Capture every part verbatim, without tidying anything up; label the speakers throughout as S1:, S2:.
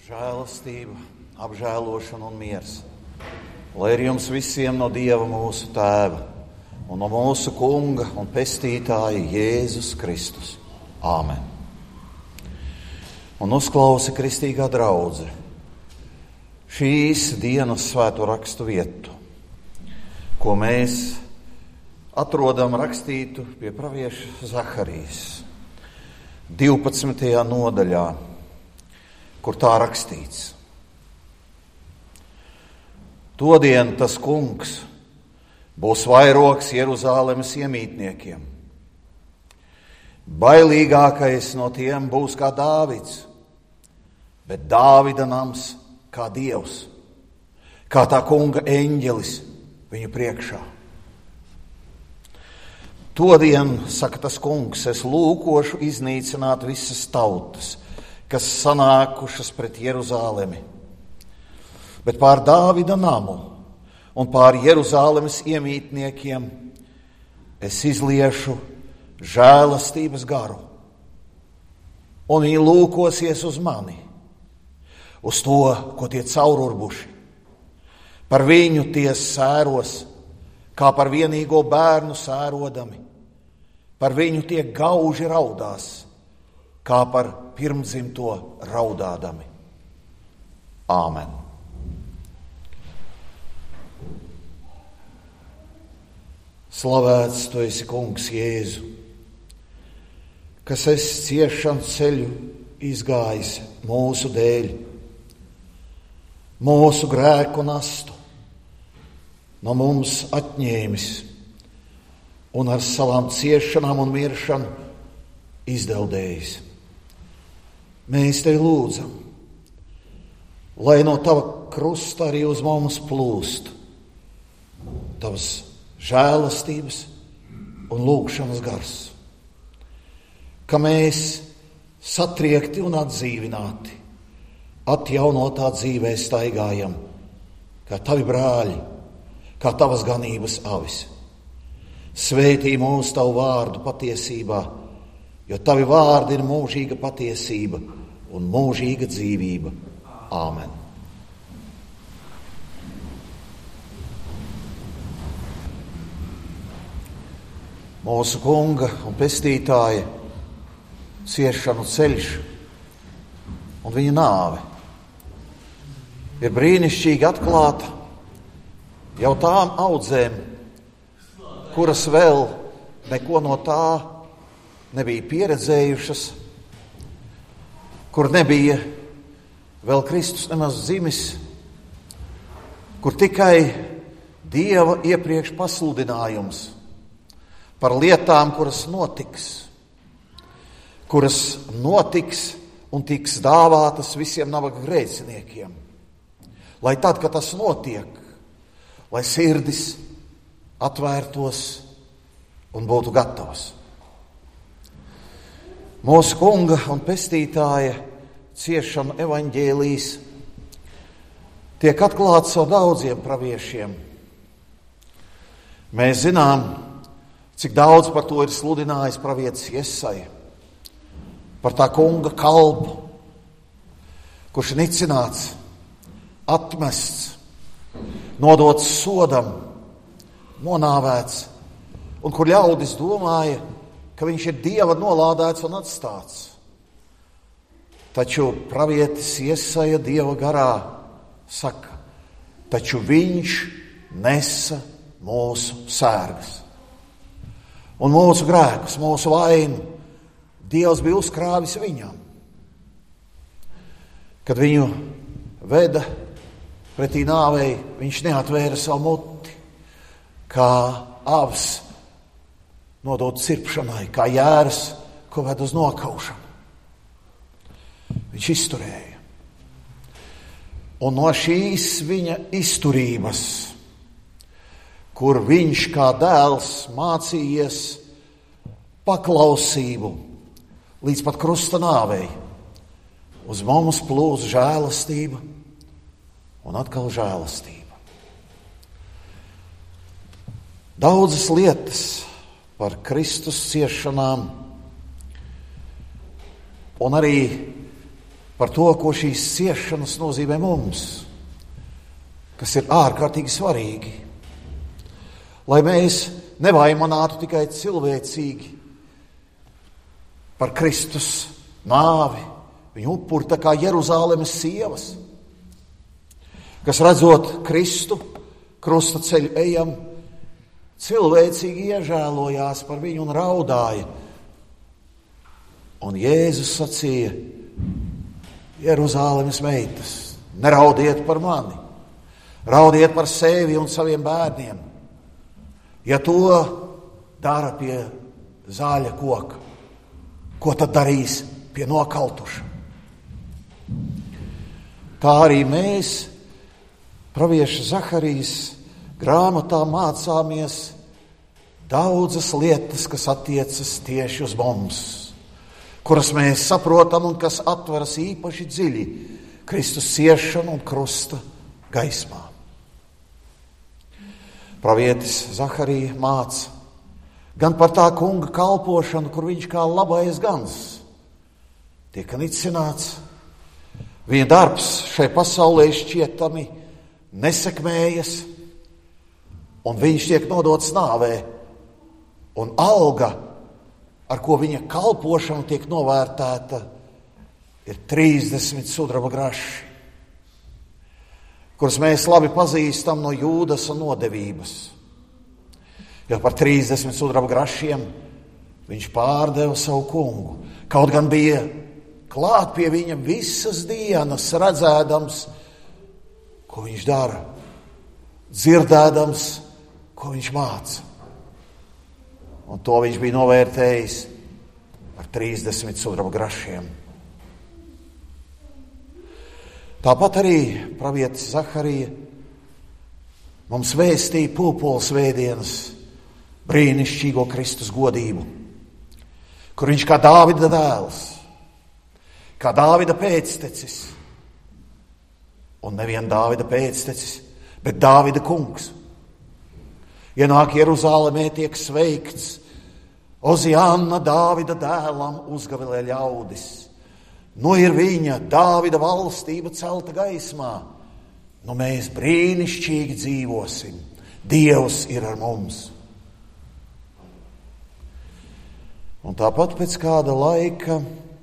S1: Žēlastība, apžēlošana un miers, lai ir jums visiem no Dieva mūsu Tēva un no mūsu Kunga un Pestītāja Jēzus Kristus. Āmen. Un uzklausi kristīgā draudze šīs dienas svēto rakstu vietu, ko mēs atrodam rakstītu pie pravieša Zaharijas divpadsmitajā nodaļā, kur tā rakstīts. Todien tas kungs būs vairogs Jeruzālemes iemītniekiem. Bailīgākais no tiem būs kā Dāvids, bet Dāvida nams kā Dievs, kā tā kunga eņģelis viņu priekšā. Todien, saka tas kungs, es lūkošu iznīcināt visas tautas, kas sanākušas pret Jeruzālemi, bet pār Dāvida namu un pār Jeruzālemes iemītniekiem es izliešu žēlastības garu, un viņi lūkosies uz mani, uz to, ko tie caururbuši. Par viņu tie sēros, kā par vienīgo bērnu sērodami, par viņu tie gauži raudās, kā par pirmdzimto raudādami. Āmen. Slavēts tu esi, kungs Jēzu, kas esi ciešanu ceļu izgājis mūsu dēļ, mūsu grēku nastu no mums atņēmis un ar savām ciešanām un miršanu izdeldējis. Mēs tevi lūdzam, lai no tava krusta arī uz mums plūst tavas žēlastības un lūgšanas gars, ka mēs satriekti un atdzīvināti atjaunotā dzīvē staigājam, kā tavi brāļi, kā tavas ganības avis. Svētī mūs tavu vārdu patiesībā, jo tavi vārdi ir mūžīga patiesība un mūžīga dzīvība. Āmen. Mūsu Kunga un Pestītāja ciešanu ceļš un viņa nāve ir brīnišķīgi atklāta jau tām audzēm, kuras vēl neko no tā nebija pieredzējušas, kur nebija vēl Kristus nemaz dzimis, kur tikai Dieva iepriekš pasludinājums par lietām, kuras notiks, kuras notiks un tiks dāvātas visiem nabaga grēciniekiem. Lai tad, kad tas notiek, lai sirdis atvērtos un būtu gatavas. Mūsu Kunga un Pestītāja ciešanu evaņģēlijs tiek atklāts ar daudziem praviešiem. Mēs zinām, cik daudz par to ir sludinājis pravietis Jesaja, par tā kunga kalpu, kurš ir nicināts, atmests, nodots sodam, nonāvēts, un kur ļaudis domāja, ka viņš ir Dieva nolādēts un atstāts. Taču pravietis Jesaja Dieva garā saka, taču viņš nesa mūsu sērgas un mūsu grēkus, mūsu vainu. Dievs bija uzkrāvis viņam. Kad viņu veda pretī nāvei, viņš neatvēra savu muti, kā avs nodot cirpšanai, kā jērs, ko ved uz nokaušanu. Viņš izturēja. Un no šīs viņa izturības, kur viņš kā dēls mācījies paklausību līdz pat krusta nāvei, uz mums plūs žēlastība un atkal žēlastība. Daudzas lietas par Kristus ciešanām un arī par to, ko šīs ciešanas nozīmē mums, kas ir ārkārtīgi svarīgi. Lai mēs nevaimanātu tikai cilvēcīgi par Kristus nāvi, viņu upuri, tā kā Jeruzālemes sievas, kas redzot Kristu, krusta ceļu ejam, cilvēcīgi iežēlojās par viņu un raudāja. Un Jēzus sacīja: Jeruzālemes meitas, neraudiet par mani, raudiet par sevi un saviem bērniem. Ja to dara pie zāļa koka, ko tad darīs pie nokautuša? Tā arī mēs, pravieša Zaharijas grāmatā, mācāmies daudzas lietas, kas attiecas tieši uz mums, kuras mēs saprotam un kas atveras īpaši dziļi Kristus ciešanu un krusta gaismā. Pravietis Zaharija māca gan par tā kunga kalpošanu, kur viņš kā labais gans tiek nicināts. Viņa darbs šai pasaulē šķietami nesekmējas, un viņš tiek nodots nāvē, un alga, ar ko viņa kalpošana tiek novērtēta, ir trīsdesmit sudraba graši, kurus mēs labi pazīstam no Jūdas un nodevības. Jo par trīsdesmit sudraba grašiem viņš pārdeva savu kungu. Kaut gan bija klāt pie viņa visas dienas, redzēdams, ko viņš dara, dzirdēdams, ko viņš māca. Un to viņš bija novērtējis ar trīsdesmit sudraba grašiem. Tāpat arī pravietis Zaharija mums vēstīja pūpoles svētdienas brīnišķīgo Kristus godību, kur viņš kā Dāvida dēls, kā Dāvida pēctecis, un nevien Dāvida pēctecis, bet Dāvida kungs, ienāk Jeruzālemē, tiek sveikts: Oziāna, Dāvida dēlam uzgavilē ļaudis. Nu ir viņa, Dāvida valstība, celta gaismā. Nu mēs brīnišķīgi dzīvosim. Dievs ir ar mums. Un tāpat pēc kāda laika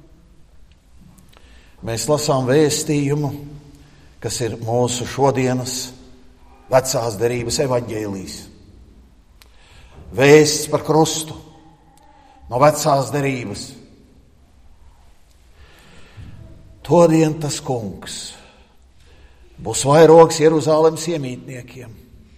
S1: mēs lasām vēstījumu, kas ir mūsu šodienas vecās derības evaņģēlijs. Vēsts par krustu no vecās derības. Todien tas kungs būs vairogs Jeruzālemes iemītniekiem.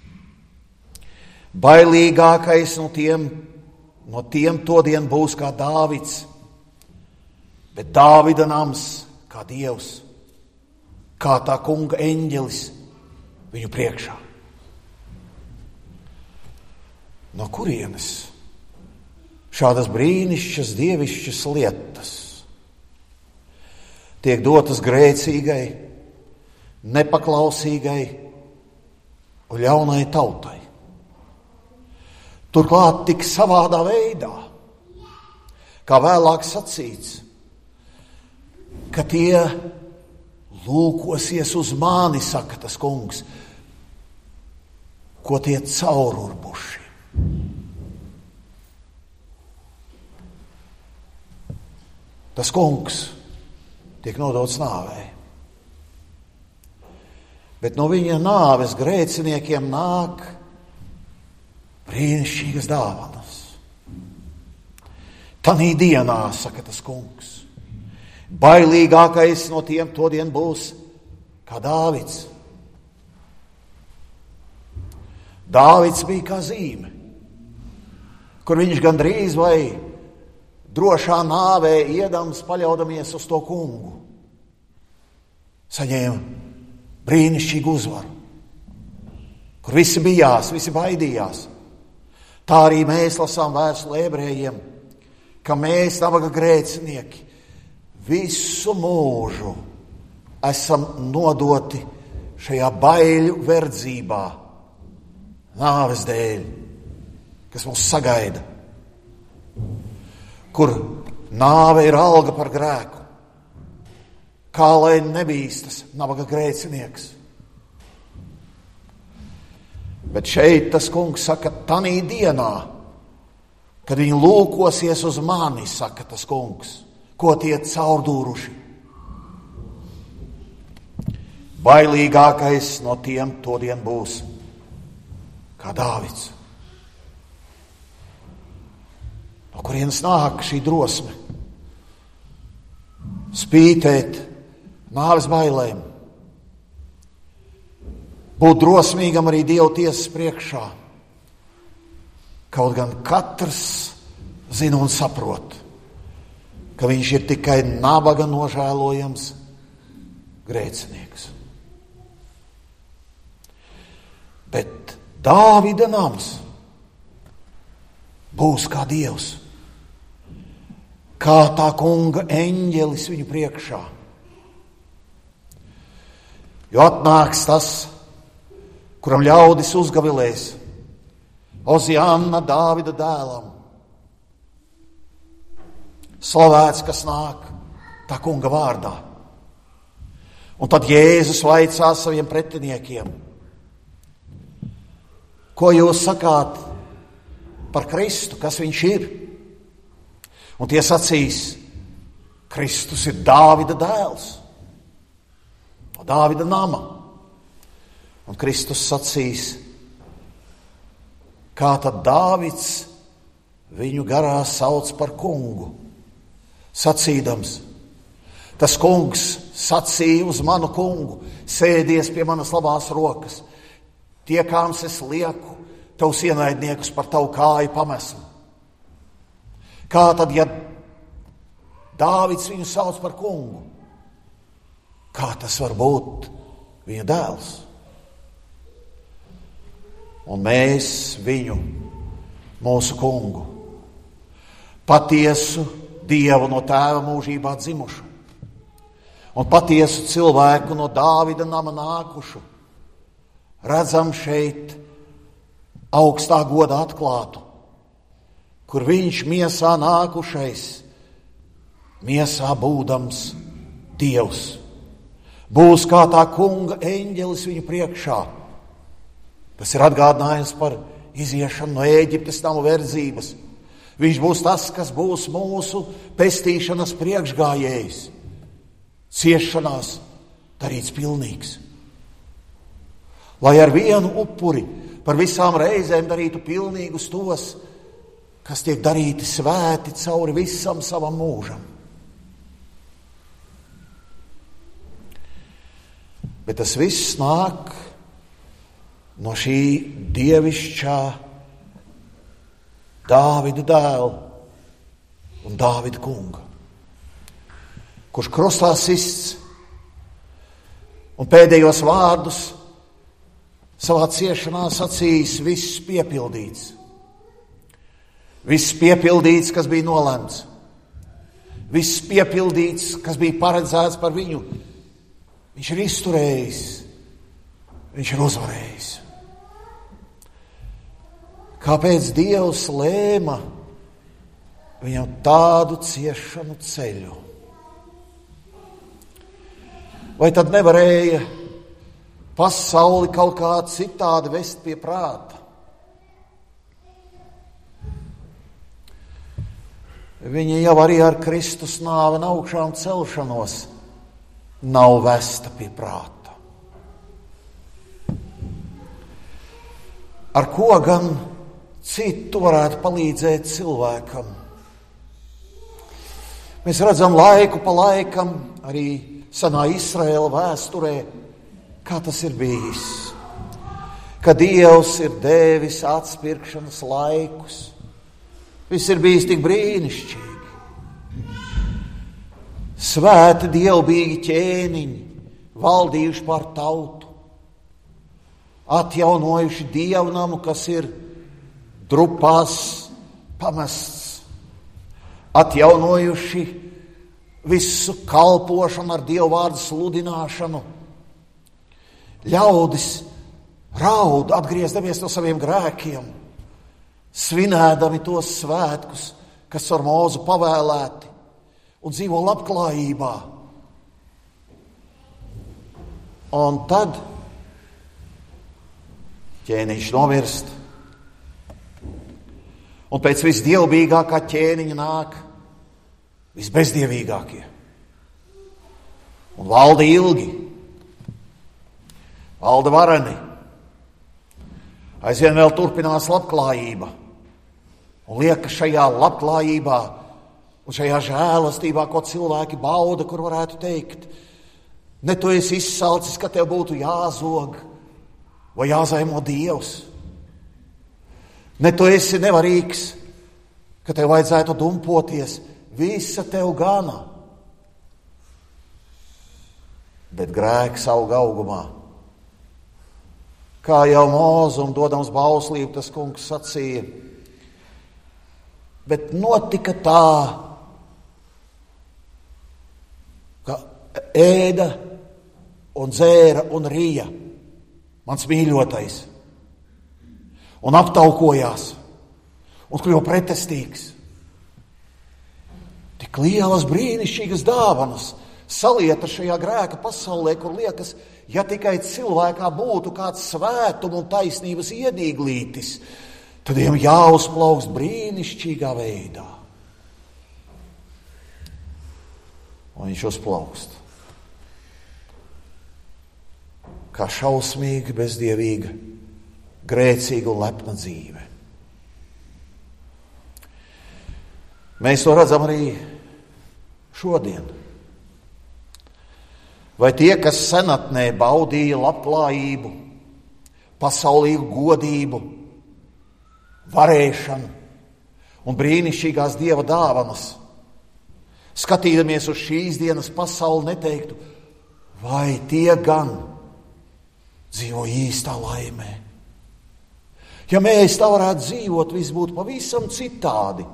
S1: Bailīgākais no tiem, no tiem todien būs kā Dāvids, bet Dāvida nams kā Dievs, kā tā kunga eņģelis viņu priekšā. No kurienes šādas brīnišķas dievišķas lietas tiek dotas grēcīgai, nepaklausīgai un ļaunai tautai? Turklāt tik savādā veidā, kā vēlāk sacīts, ka tie lūkosies uz mani, saka tas kungs, ko tie caururbuši. Tas kungs tiek nodots nāvei. Bet no viņa nāves grēciniekiem nāk brīnišķīgas dāvanas. Tanī dienā, saka tas kungs, bailīgākais no tiem todien būs kā Dāvids. Dāvids bija kā zīme, kur viņš gandrīz vai drošā nāvē iedams, paļaudamies uz to kungu, saņēma brīnišķīgu uzvaru, kur visi bijās, visi baidījās. Tā arī mēs lasām vēstuli Ebrejiem, ka mēs, nabaga grēcinieki, visu mūžu esam nodoti šajā baiļu verdzībā, nāves dēļ, kas mūs sagaida, kur nāve ir alga par grēku. kā lai nebīstas nabaga grēcinieks. Bet šeit tas kungs saka, tanī dienā, kad viņi lūkosies uz mani, saka tas kungs, ko tie caurdūruši. Bailīgākais no tiem todien būs kā Dāvids. No kurienes nāk šī drosme? Spītēt nāves bailēm. Būt drosmīgam arī Dieva tiesas priekšā. Kaut gan katrs zina un saprot, ka viņš ir tikai nabaga nožēlojams grēcinieks. Bet Dāvida nams būs kā Dievs, kā tā kunga eņģelis viņu priekšā. Jo atnāks tas, kuram ļaudis uzgavilēs, Ozianna Dāvida dēlam. Slavēts, kas nāk tā kunga vārdā. Un tad Jēzus vaicā saviem pretiniekiem, ko jūs sakāt par Kristu, kas viņš ir? Un tie sacīs, Kristus ir Dāvida dēls, no Dāvida nama. Un Kristus sacīs, kā tad Dāvids viņu garā sauc par kungu, sacīdams, tas kungs sacīja uz manu kungu, sēdies pie manas labās rokas, tiekāms es lieku tavus ienaidniekus par tavu kāju pamesmu. Kā tad, ja Dāvids viņu sauc par kungu, kā tas var būt viņa dēls? Un mēs viņu, mūsu kungu, patiesu Dievu no tēva mūžībā dzimušu un patiesu cilvēku no Dāvida nama nākušu, redzam šeit augstā goda atklātu, kur viņš miesā nākušais, miesā būdams Dievs, būs kā tā kunga eņģelis viņu priekšā. Tas ir atgādinājums par iziešanu no Ēģiptes nama verdzības. Viņš būs tas, kas būs mūsu pestīšanas priekšgājējs, ciešanās darīts pilnīgs. Lai ar vienu upuri par visām reizēm darītu pilnīgus tos, kas tiek darīti svēti cauri visam savam mūžam. Bet tas viss nāk no šī dievišķā Dāvida dēla un Dāvida kunga, kurš krustā sists un pēdējos vārdus savā ciešanā sacījis, viss piepildīts. Viss piepildīts, kas bija nolemts. Viss piepildīts, kas bija paredzēts par viņu. Viņš ir izturējis, viņš ir uzvarējis. Kāpēc Dievs lēma viņam tādu ciešanu ceļu? Vai tad nevarēja pasauli kaut kā citādi vest pie prāta? Viņa jau arī ar Kristus nāvi un augšām celšanos nav vesta pie prāta. Ar ko gan citu varētu palīdzēt cilvēkam? Mēs redzam laiku pa laikam arī senā Izraēla vēsturē, kā tas ir bijis. Ka Dievs ir devis atspirkšanas laikus. Viss ir bijis tik brīnišķīgi. Svēti dievbijīgi ķēniņi valdījuši pār tautu, atjaunojuši dievnamu, kas ir drupās pamests, atjaunojuši visu kalpošanu ar Dievu vārdu sludināšanu. Ļaudis raud, atgriezdamies no saviem grēkiem, svinēdami tos svētkus, kas ar Mūzu pavēlēti, un dzīvo labklājībā. Un tad ķēniņš nomirst. Un pēc visdievbijīgākā ķēniņa nāk visbezdievīgākie. Un valda ilgi. Valda vareni. Aizvien vēl turpinās labklājība. Un liekas šajā labklājībā un šajā žēlastībā, ko cilvēki bauda, kur varētu teikt, ne tu esi izsalcis, ka tev būtu jāzog vai jāzaimo Dievs. Ne tu esi nevarīgs, ka tev vajadzētu dumpoties, visa tev gana. Bet grēks auga augumā. Kā jau Mūzum dodams bauslību, tas kungs sacīja, bet notika tā, ka ēda un dzēra un rija mans mīļotais un aptaukojās un kļuva pretestīgs. Tik lielas brīnišķīgas dāvanas salieta šajā grēka pasaulē, kur liekas, ja tikai cilvēkā būtu kāds svētuma un taisnības iedīglītis, tad viņam jāuzplaukst brīnišķīgā veidā. Un viņš uzplaukst. Kā šausmīga, bezdievīga, grēcīga un lepna dzīve. Mēs to redzam arī šodien. Vai tie, kas senatnē baudīja labklājību, pasaulīgu godību, varēšanu un brīnišķīgās Dieva dāvanas, skatīdamies uz šīs dienas pasauli, neteiktu, vai tie gan dzīvo īstā laimē? Ja mēs tā varētu dzīvot, viss būtu pavisam citādi.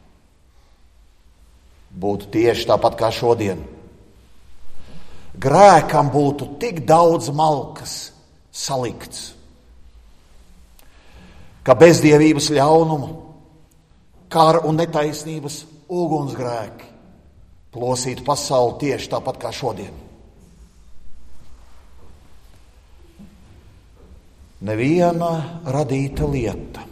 S1: Būtu tieši tāpat kā šodien. Grēkam būtu tik daudz malkas salikts, ka bezdievības ļaunuma, kara un netaisnības ugunsgrēki plosītu pasauli tieši tāpat kā šodien. Neviena radīta lieta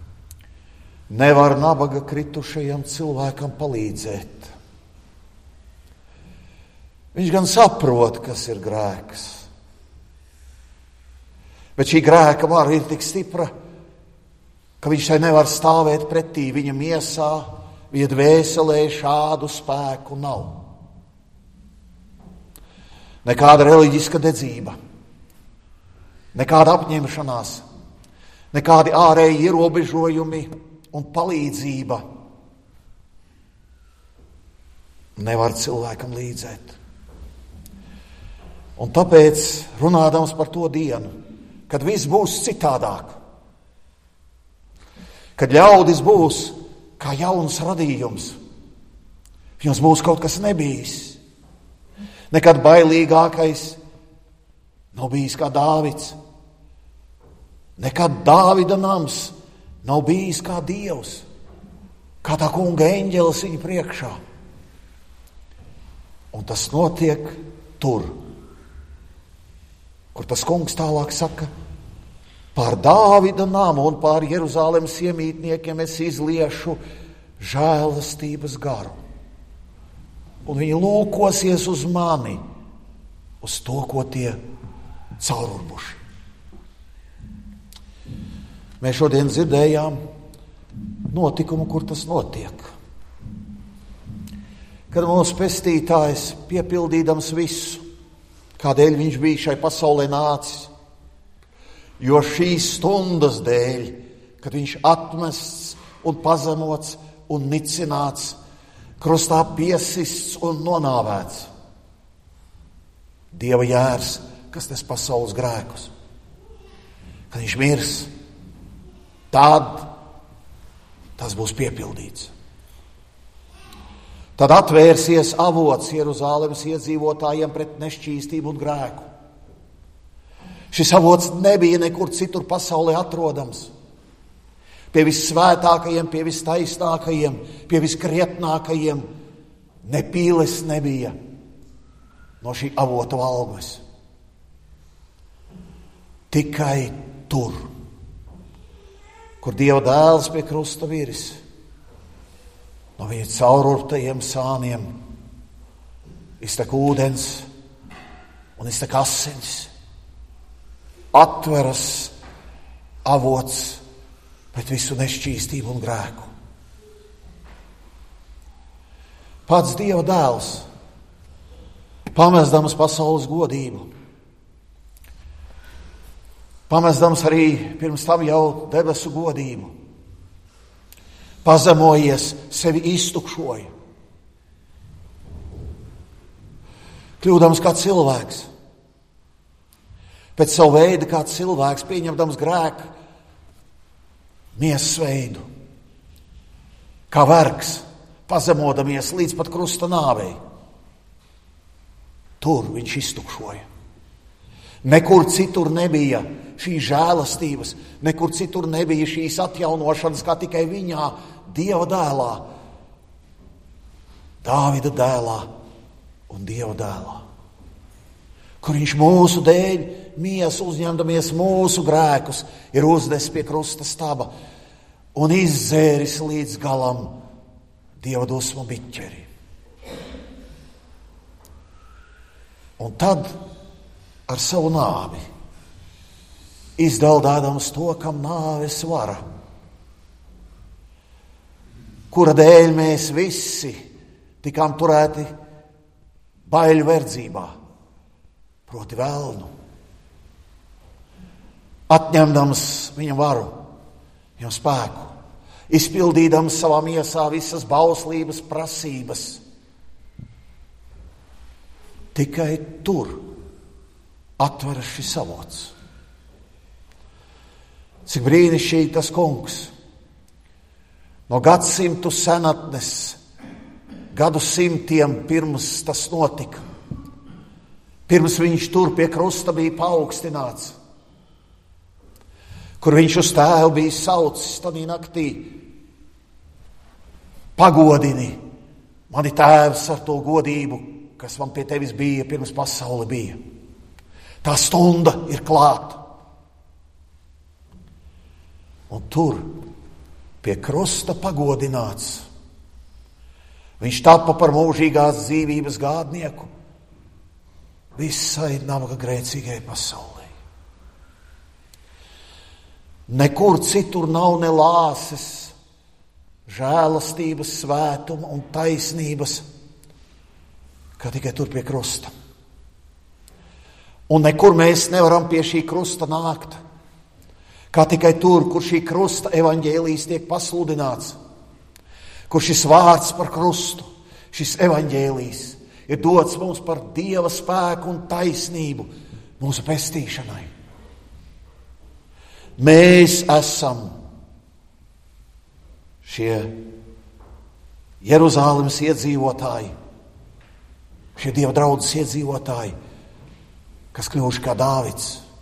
S1: nevar nabaga kritušajam cilvēkam palīdzēt. Viņš gan saprot, kas ir grēks, bet šī grēka vara ir tik stipra, ka viņš tai nevar stāvēt pretī. Viņa miesā, viņa dvēselē šādu spēku nav. Nekāda reliģiska dedzība, nekāda apņemšanās, nekādi ārēji ierobežojumi un palīdzība nevar cilvēkam līdzēt. Un tāpēc, runādams par to dienu, kad viss būs citādāk, kad ļaudis būs kā jauns radījums, viņos būs kaut kas nebijis. Nekad bailīgākais nav bijis kā Dāvids. Nekad Dāvida nams nav bijis kā Dievs, kā tā kunga eņģelis viņa priekšā. Un tas notiek tur, kur tas kungs tālāk saka, pār Dāvida namu un pār Jeruzālemes iemītniekiem es izliešu žēlastības garu. Un viņi lūkosies uz mani, uz to, ko tie caururbuši. Mēs šodien dzirdējām notikumu, kur tas notiek. Kad mūsu pestītājs, piepildīdams visu, kādēļ viņš bija šai pasaulē nācis, jo šīs stundas dēļ, kad viņš atmests un pazemots un nicināts, krustā piesists un nonāvēts. Dieva jērs, kas nes pasaules grēkus. Kad viņš mirs, tad tas būs piepildīts. Tad atvērsies avots Jeruzālemes iedzīvotājiem pret nešķīstību un grēku. Šis avots nebija nekur citur pasaulē atrodams. Pie vissvētākajiem, pie vistaisnākajiem, pie viskrietnākajiem nepīles nebija no šī avota valgas. tikai tur, kur Dieva dēls pie krusta viris, no viņa caururtajiem sāniem iztek ūdens un iztek asins, atveras avots pret visu nešķīstību un grēku. Pats Dieva dēls, pamestams pasaules godību, pamestams arī pirms tam jau debesu godību, pazemojies, sevi iztukšoja, kļūdams kā cilvēks, pēc savu veidu kā cilvēks, pieņemdams grēku miesas veidu, kā vergs, pazemodamies līdz pat krusta nāvei. Tur viņš iztukšoja. Nekur citur nebija šīs žēlastības, nekur citur nebija šīs atjaunošanas, kā tikai viņā, Dieva dēlā, Dāvida dēlā un Dieva dēlā. Kur viņš mūsu dēļ, miesu uzņemdamies mūsu grēkus, ir uzdesis pie krusta staba un izdzēris līdz galam Dieva dusmu biķeri. Un tad ar savu nāvi izdaldādams to, kam nāves vara, kura dēļ mēs visi tikām turēti baiļu verdzībā, proti velnu, atņemdams viņam varu, viņam spēku, izpildīdams savā miesā visas bauslības prasības. Tikai tur atveras šis avots. Cik brīnišķīgi tas kungs no gadsimtu senatnes, gadu simtiem pirms tas notika, pirms viņš tur pie krusta bija paaugstināts, kur viņš uz tēvu bija saucis tanī naktī: pagodini mani tēvs ar to godību, kas man pie tevis bija pirms pasaule bija. Tā stunda ir klāta. Un tur, pie krusta pagodināts, viņš tapa par mūžīgās dzīvības gādnieku visai nabaga grēcīgai pasaulē. Nekur citur nav ne lāses, žēlastības, svētuma un taisnības, kā tikai tur pie krusta. Un nekur mēs nevaram pie šī krusta nākt, kā tikai tur, kur šī krusta evaņģēlijs tiek pasludināts, kur šis vārds par krustu, šis evaņģēlijs ir dots mums par Dieva spēku un taisnību mūsu pestīšanai. Mēs esam šie Jeruzālemes iedzīvotāji, šie Dieva draudzes iedzīvotāji, kas kļuvuši kā Dāvids.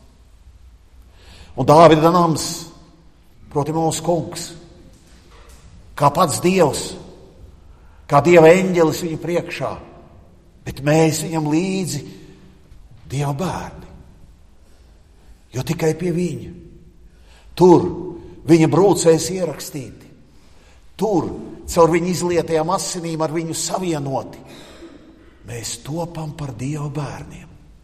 S1: Un Dāvida nams, proti mūsu kungs, kā pats Dievs, kā Dieva eņģelis viņu priekšā, bet mēs viņam līdzi Dieva bērni. Jo tikai pie viņa, tur viņa brūcēs ierakstīti, tur caur viņu izlietajām asinīm ar viņu savienoti, mēs topam par Dieva bērniem.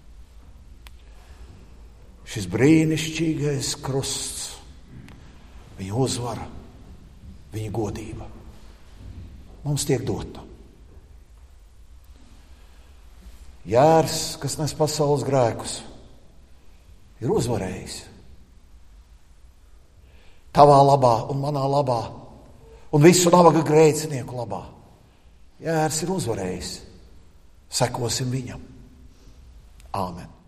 S1: Šis brīnišķīgais krusts, viņa uzvara, viņa godība mums tiek dota. Jērs, kas nes pasaules grēkus, ir uzvarējis. Tavā labā un manā labā un visu nabaga grēcinieku labā. Jērs ir uzvarējis. Sekosim viņam. Āmen.